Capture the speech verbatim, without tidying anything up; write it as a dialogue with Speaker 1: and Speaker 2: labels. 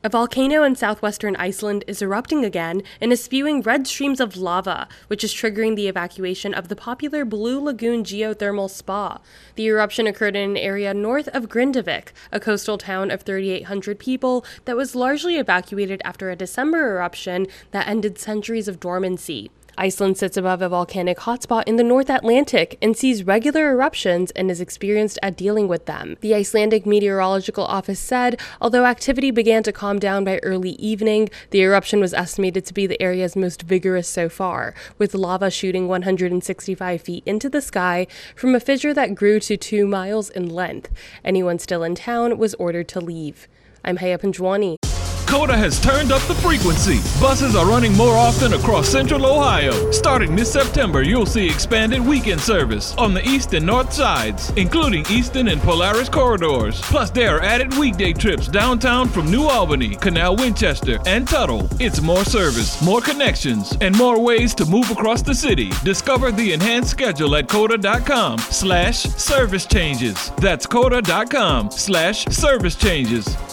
Speaker 1: A volcano in southwestern Iceland is erupting again and is spewing red streams of lava, which is triggering the evacuation of the popular Blue Lagoon geothermal spa. The eruption occurred in an area north of Grindavik, a coastal town of thirty-eight hundred people that was largely evacuated after a December eruption that ended centuries of dormancy. Iceland sits above a volcanic hotspot in the North Atlantic and sees regular eruptions and is experienced at dealing with them. The Icelandic Meteorological Office said, although activity began to calm down by early evening, the eruption was estimated to be the area's most vigorous so far, with lava shooting one hundred sixty-five feet into the sky from a fissure that grew to two miles in length. Anyone still in town was ordered to leave. I'm Haya Panjwani.
Speaker 2: COTA has turned up the frequency. Buses are running more often across Central Ohio. Starting this September, you'll see expanded weekend service on the east and north sides, including Easton and Polaris corridors. Plus, there are added weekday trips downtown from New Albany, Canal Winchester, and Tuttle. It's more service, more connections, and more ways to move across the city. Discover the enhanced schedule at COTA.com slash service changes. That's COTA.com slash service changes.